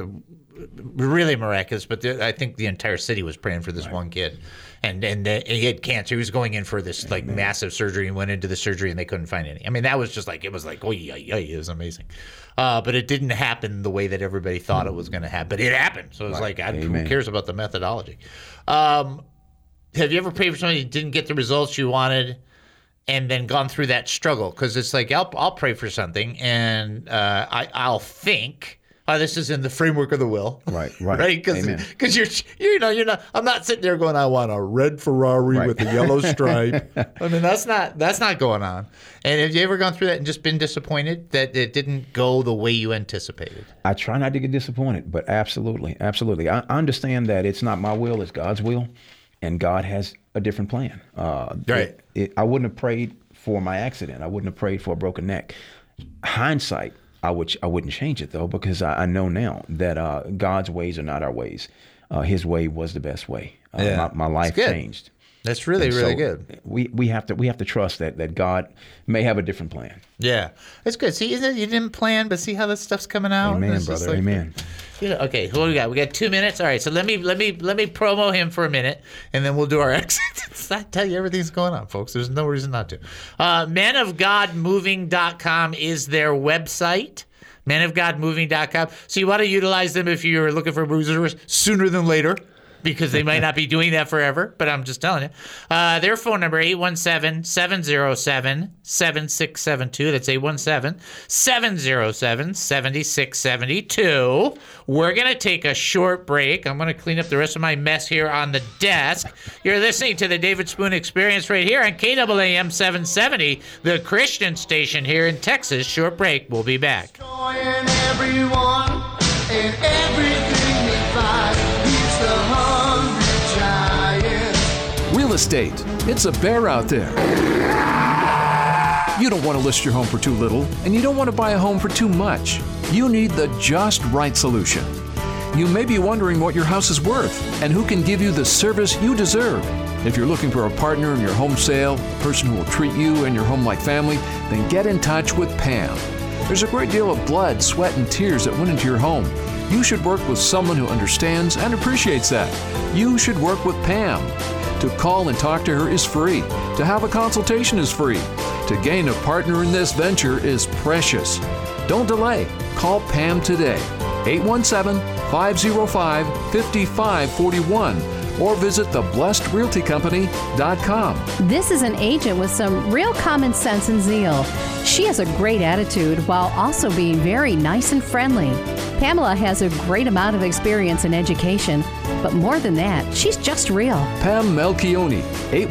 really miraculous, but I think the entire city was praying for this one kid, and he had cancer. He was going in for this massive surgery, and went into the surgery, and they couldn't find any. I mean, that was just it was it was amazing. But it didn't happen the way that everybody thought it was going to happen. But it happened. So it was who cares about the methodology? Have you ever prayed for somebody who didn't get the results you wanted and then gone through that struggle? Because it's like, I'll pray for something and I'll think, oh, this is in the framework of the will. Right. Right? Because you're not, I'm not sitting there going, I want a red Ferrari with a yellow stripe. I mean, that's not going on. And have you ever gone through that and just been disappointed that it didn't go the way you anticipated? I try not to get disappointed, but absolutely. I understand that it's not my will, it's God's will, and God has a different plan. Right. I wouldn't have prayed for my accident. I wouldn't have prayed for a broken neck. Hindsight, I wouldn't change it though, because I know now that God's ways are not our ways. His way was the best way. My life changed. That's really good. We have to trust that God may have a different plan. Yeah, it's good. See, you didn't plan, but see how this stuff's coming out. Amen, brother. Amen. Okay, what do we got? We got 2 minutes. All right, so let me promo him for a minute, and then we'll do our exit. I tell you, everything's going on, folks. There's no reason not to. menofgodmoving.com is their website. menofgodmoving.com. So you want to utilize them if you're looking for boozers sooner than later, because they might not be doing that forever, but I'm just telling you. Their phone number, 817-707-7672. That's 817-707-7672. We're going to take a short break. I'm going to clean up the rest of my mess here on the desk. You're listening to the David Spoon Experience right here on KAAM 770, the Christian station here in Texas. Short break. We'll be back. Everyone and everything we find. He's the hungry giant. Real estate. It's a bear out there. You don't want to list your home for too little, and you don't want to buy a home for too much. You need the just right solution. You may be wondering what your house is worth and who can give you the service you deserve. If you're looking for a partner in your home sale, a person who will treat you and your home like family, then get in touch with Pam. There's a great deal of blood, sweat, and tears that went into your home. You should work with someone who understands and appreciates that. You should work with Pam. To call and talk to her is free. To have a consultation is free. To gain a partner in this venture is precious. Don't delay. Call Pam today. 817-505-5541 or visit theblessedrealtycompany.com. This is an agent with some real common sense and zeal. She has a great attitude while also being very nice and friendly. Pamela has a great amount of experience in education, but more than that, she's just real. Pam Melchioni,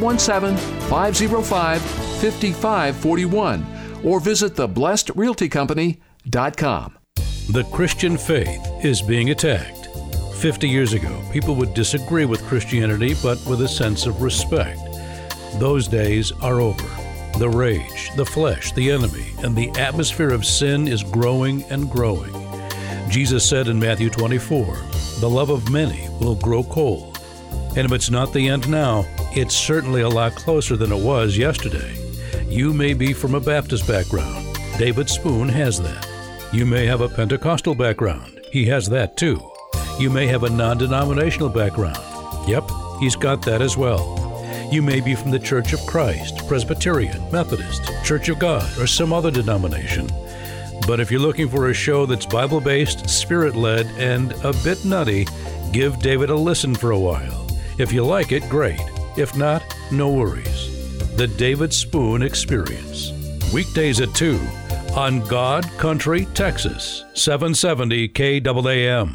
817-505-5541 or visit theblessedrealtycompany.com. The Christian faith is being attacked. 50 years ago, people would disagree with Christianity, but with a sense of respect. Those days are over. The rage, the flesh, the enemy, and the atmosphere of sin is growing and growing. Jesus said in Matthew 24, the love of many will grow cold. And if it's not the end now, it's certainly a lot closer than it was yesterday. You may be from a Baptist background. David Spoon has that. You may have a Pentecostal background. He has that too. You may have a non-denominational background. Yep, he's got that as well. You may be from the Church of Christ, Presbyterian, Methodist, Church of God, or some other denomination. But if you're looking for a show that's Bible-based, Spirit-led, and a bit nutty, give David a listen for a while. If you like it, great. If not, no worries. The David Spoon Experience. Weekdays at 2 on God Country, Texas, 770 KAAM.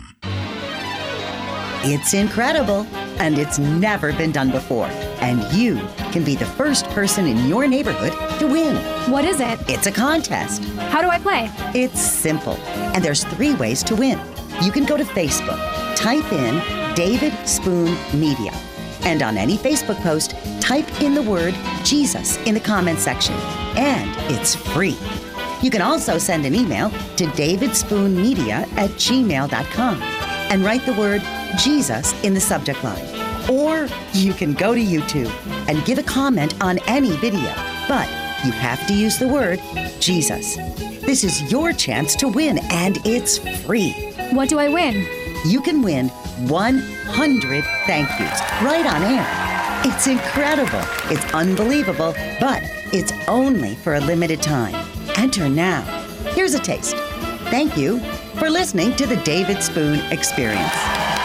It's incredible, and it's never been done before. And you can be the first person in your neighborhood to win. What is it? It's a contest. How do I play? It's simple, and there's 3 ways to win. You can go to Facebook, type in David Spoon Media, and on any Facebook post, type in the word Jesus in the comments section, and it's free. You can also send an email to davidspoonmedia@gmail.com and write the word Jesus in the subject line. Or you can go to YouTube and give a comment on any video, but you have to use the word Jesus. This is your chance to win, and it's free. What do I win? You can win 100 thank yous right on air. It's incredible. It's unbelievable, but it's only for a limited time. Enter now. Here's a taste. Thank you for listening to the David Spoon Experience.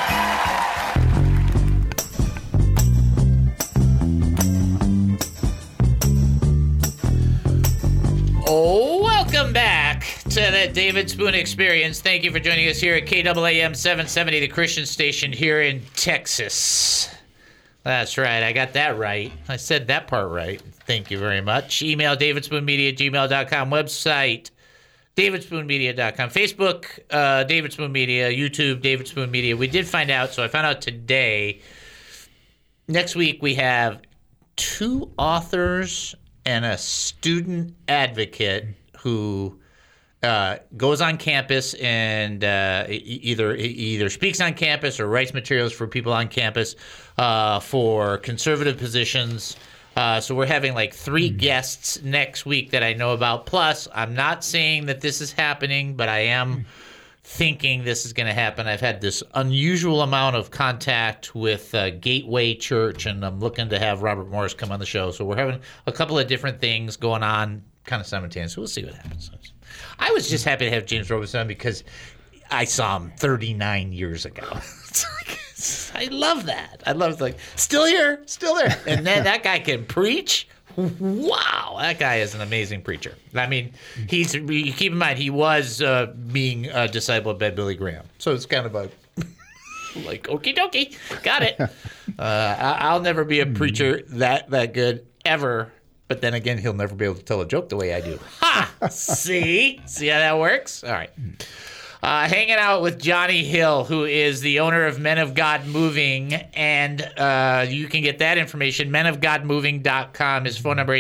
Welcome back to the David Spoon Experience. Thank you for joining us here at KAAM 770, the Christian station here in Texas. That's right. I got that right. I said that part right. Thank you very much. Email davidspoonmedia@gmail.com. Website, davidspoonmedia.com. Facebook, David Spoon Media. YouTube, David Spoon Media. We did find out, so I found out today, next week we have 2 authors and a student advocate who goes on campus and either speaks on campus or writes materials for people on campus for conservative positions. So we're having like 3 guests next week that I know about. Plus, I'm not saying that this is happening, but I am thinking this is going to happen. I've had this unusual amount of contact with Gateway Church, and I'm looking to have Robert Morris come on the show. So we're having a couple of different things going on kind of simultaneously. So we'll see what happens. I was just happy to have James Robeson because I saw him 39 years ago. I love that. I love still here, still there. And then that guy can preach. Wow, that guy is an amazing preacher. I mean, keep in mind, he was being a disciple of Billy Graham. So it's kind of like, okie dokie, got it. I'll never be a preacher that good ever. But then again, he'll never be able to tell a joke the way I do. Ha! See how that works? All right. Hanging out with Johnny Hill, who is the owner of Men of God Moving, and you can get that information, menofgodmoving.com. His phone number,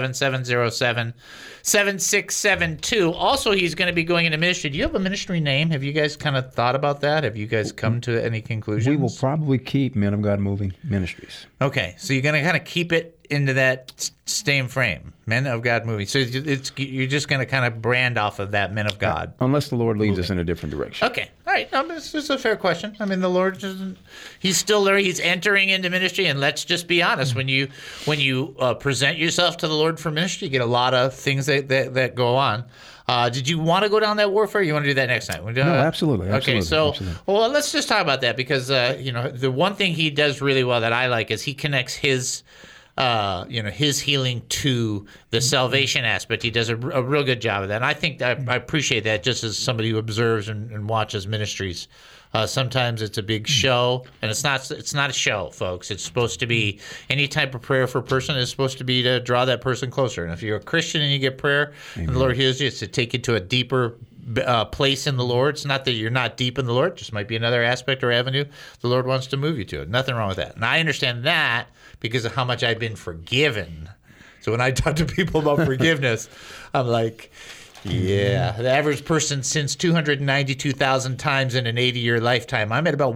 817-707-7672. Also, he's going to be going into ministry. Do you have a ministry name? Have you guys kind of thought about that? Have you guys come to any conclusions? We will probably keep Men of God Moving Ministries. Okay, so you're going to kind of keep it into that same frame, Men of God Moving. So you're just going to kind of brand off of that Men of God. Unless the Lord leads us in a different direction. Okay, all right. No, this is a fair question. I mean, the Lord he's still there. He's entering into ministry, and let's just be honest. When you present yourself to the Lord for ministry, you get a lot of things that go on. Did you want to go down that warfare? Or you want to do that next time? No, absolutely. Okay, so absolutely. Well, let's just talk about that because the one thing he does really well that I like is he connects his healing to the salvation aspect. He does a real good job of that. And I think I appreciate that just as somebody who observes and watches ministries. Sometimes it's a big show, and it's not a show, folks. It's supposed to be any type of prayer for a person is supposed to be to draw that person closer. And if you're a Christian and you get prayer, and the Lord heals you, it's to take you to a deeper place in the Lord. It's not that you're not deep in the Lord. It just might be another aspect or avenue the Lord wants to move you to. Nothing wrong with that. And I understand that because of how much I've been forgiven. So when I talk to people about forgiveness, I'm like, yeah, the average person sins 292,000 times in an 80-year lifetime. I'm at about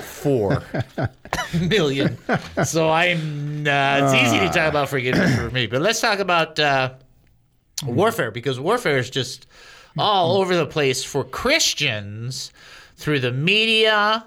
1.4 million. So it's easy to talk about forgiveness for me. But let's talk about warfare, because warfare is just all over the place for Christians through the media,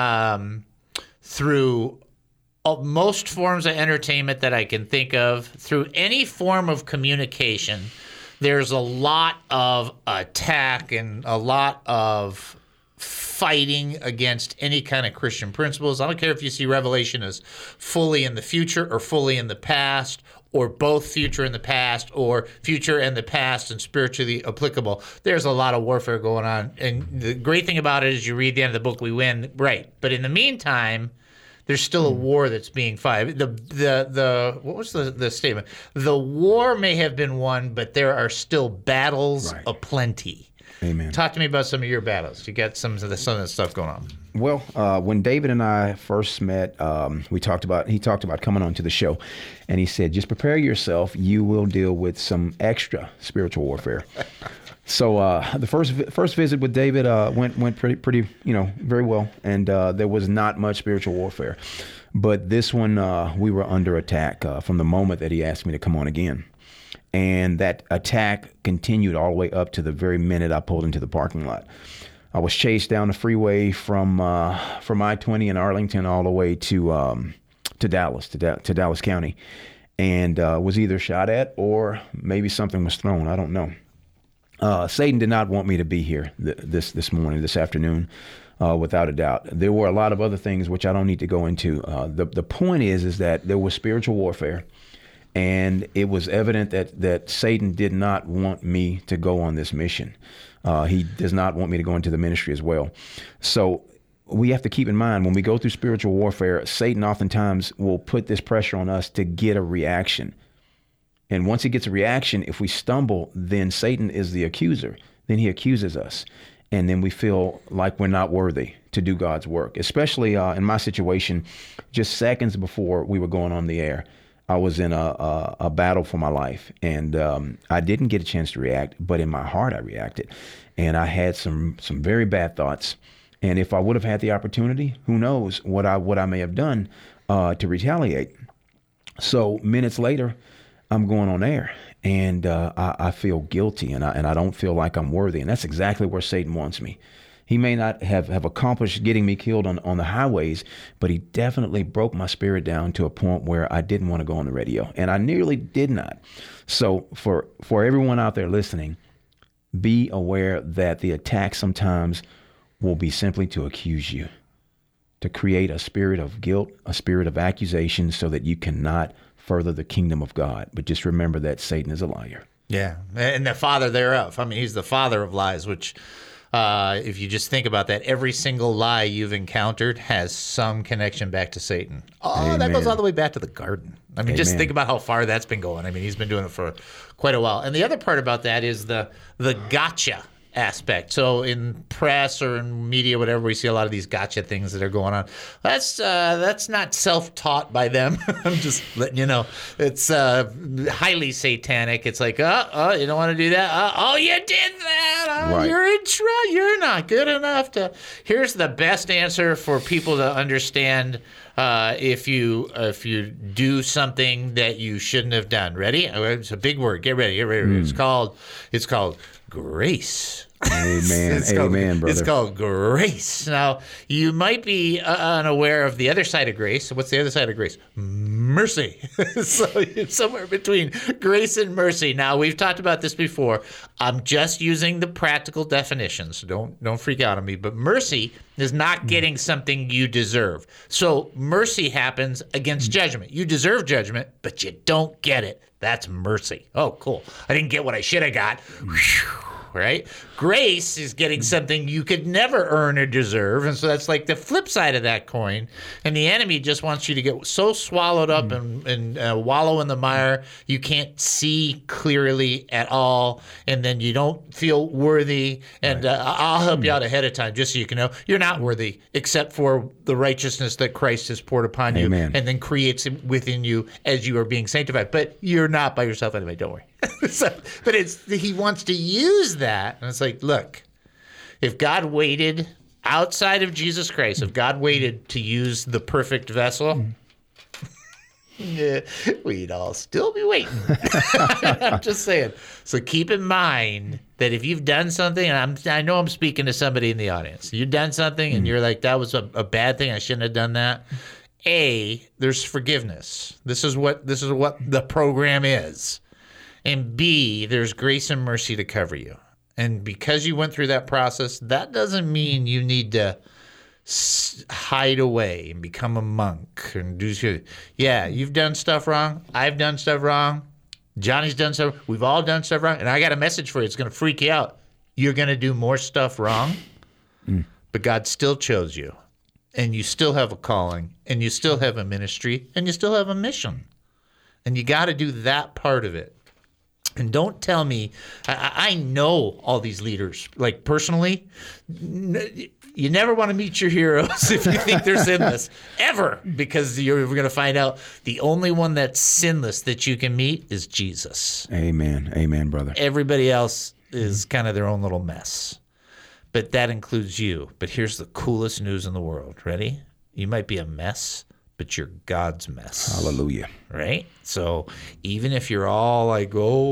through most forms of entertainment that I can think of, through any form of communication, there's a lot of attack and a lot of fighting against any kind of Christian principles. I don't care if you see Revelation as fully in the future or fully in the past, or both future and the past, or future and the past and spiritually applicable. There's a lot of warfare going on. And the great thing about it is you read the end of the book, we win, right. But in the meantime, there's still a war that's being fought. The what was the statement? The war may have been won, but there are still battles aplenty. Amen. Talk to me about some of your battles. You got some of the stuff going on. Well, when David and I first met, he talked about coming onto the show, and he said, just prepare yourself. You will deal with some extra spiritual warfare. So the first visit with David went pretty very well, and there was not much spiritual warfare. But this one, we were under attack from the moment that he asked me to come on again. And that attack continued all the way up to the very minute I pulled into the parking lot. I was chased down the freeway from I-20 in Arlington all the way to Dallas, to Dallas County, and was either shot at or maybe something was thrown. I don't know. Satan did not want me to be here this afternoon, without a doubt. There were a lot of other things which I don't need to go into. The point is that there was spiritual warfare. And it was evident that Satan did not want me to go on this mission. He does not want me to go into the ministry as well. So we have to keep in mind, when we go through spiritual warfare, Satan oftentimes will put this pressure on us to get a reaction. And once he gets a reaction, if we stumble, then Satan is the accuser. Then he accuses us. And then we feel like we're not worthy to do God's work. Especially in my situation, just seconds before we were going on the air, I was in a battle for my life, and I didn't get a chance to react, but in my heart I reacted, and I had some very bad thoughts. And if I would have had the opportunity, who knows what I may have done to retaliate. So minutes later, I'm going on air, and I feel guilty, and I don't feel like I'm worthy, and that's exactly where Satan wants me. He may not have accomplished getting me killed on the highways, but he definitely broke my spirit down to a point where I didn't want to go on the radio, and I nearly did not. So for everyone out there listening, be aware that the attack sometimes will be simply to accuse you, to create a spirit of guilt, a spirit of accusation, so that you cannot further the kingdom of God. But just remember that Satan is a liar. Yeah, and the father thereof. I mean, he's the father of lies, which... if you just think about that, every single lie you've encountered has some connection back to Satan. Amen. That goes all the way back to the garden. I mean, just think about how far that's been going. I mean, he's been doing it for quite a while. And the other part about that is the gotcha aspect. So in press or in media, whatever, we see a lot of these gotcha things that are going on. That's not self-taught by them. I'm just letting you know. It's highly satanic. It's like, you don't want to do that? Oh, you did that? Right. You're in trouble. You're not good enough to... Here's the best answer for people to understand if you do something that you shouldn't have done. Ready? It's a big word. Get ready. It's called grace. Amen. Amen, brother. It's called grace. Now, you might be unaware of the other side of grace. What's the other side of grace? Mercy. So it's somewhere between grace and mercy. Now, we've talked about this before. I'm just using the practical definitions. Don't freak out on me. But mercy is not getting something you deserve. So mercy happens against judgment. You deserve judgment, but you don't get it. That's mercy. Oh, cool. I didn't get what I should have got. Right? Grace is getting something you could never earn or deserve. And so that's like the flip side of that coin. And the enemy just wants you to get so swallowed up and wallow in the mire, you can't see clearly at all. And then you don't feel worthy. And I'll help you out ahead of time just so you can know you're not worthy except for the righteousness that Christ has poured upon you. Amen. And then creates it within you as you are being sanctified. But you're not by yourself anyway. Don't worry. But he wants to use that. And it's like, look, if God waited outside of Jesus Christ, if God waited to use the perfect vessel, Yeah, we'd all still be waiting. I'm just saying. So keep in mind that if you've done something, and I know I'm speaking to somebody in the audience, you've done something and you're like, that was a bad thing, I shouldn't have done that. A, there's forgiveness. This is what the program is. And B, there's grace and mercy to cover you. And because you went through that process, that doesn't mean you need to hide away and become a monk and do shit. Yeah, you've done stuff wrong. I've done stuff wrong. Johnny's done stuff. We've all done stuff wrong. And I got a message for you. It's going to freak you out. You're going to do more stuff wrong, but God still chose you. And you still have a calling, and you still have a ministry, and you still have a mission. And you got to do that part of it. And don't tell me, I know all these leaders, like personally. You never want to meet your heroes if you think they're sinless, ever, because you're going to find out the only one that's sinless that you can meet is Jesus. Amen. Amen, brother. Everybody else is kind of their own little mess. But that includes you. But here's the coolest news in the world. Ready? You might be a mess, but you're God's mess. Hallelujah. Right? So even if you're all like,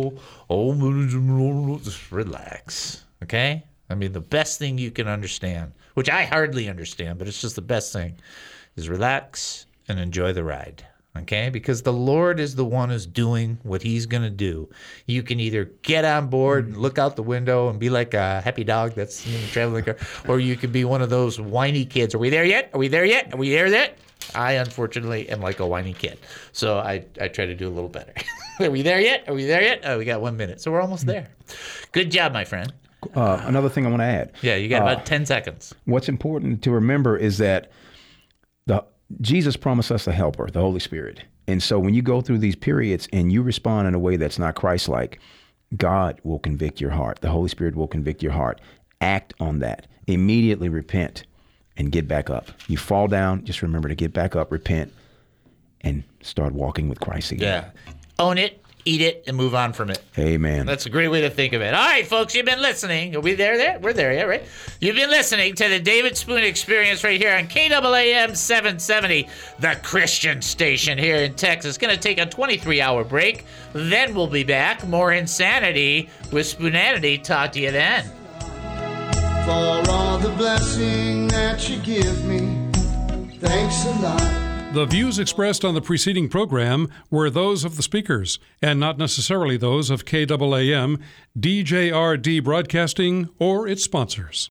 just relax. Okay? I mean, the best thing you can understand, which I hardly understand, but it's just the best thing, is relax and enjoy the ride. Okay? Because the Lord is the one who's doing what he's going to do. You can either get on board and look out the window and be like a happy dog that's in the traveling car, or you can be one of those whiny kids. Are we there yet? Are we there yet? Are we there yet? I, unfortunately, am like a whiny kid. So I try to do a little better. Are we there yet? Are we there yet? Oh, we got 1 minute. So we're almost there. Good job, my friend. Another thing I want to add. Yeah, you got about 10 seconds. What's important to remember is that Jesus promised us a helper, the Holy Spirit. And so when you go through these periods and you respond in a way that's not Christ-like, God will convict your heart. The Holy Spirit will convict your heart. Act on that. Immediately repent and get back up. You fall down, just remember to get back up, repent, and start walking with Christ again. Yeah. Own it, eat it, and move on from it. Amen. That's a great way to think of it. All right, folks, you've been listening. Are we there? We're there, yeah, right? You've been listening to the David Spoon Experience right here on KAAM 770, the Christian station here in Texas. Going to take a 23-hour break. Then we'll be back. More insanity with Spoonanity. Talk to you then. For all the blessing that you give me, thanks a lot. The views expressed on the preceding program were those of the speakers, and not necessarily those of KAAM, DJRD Broadcasting, or its sponsors.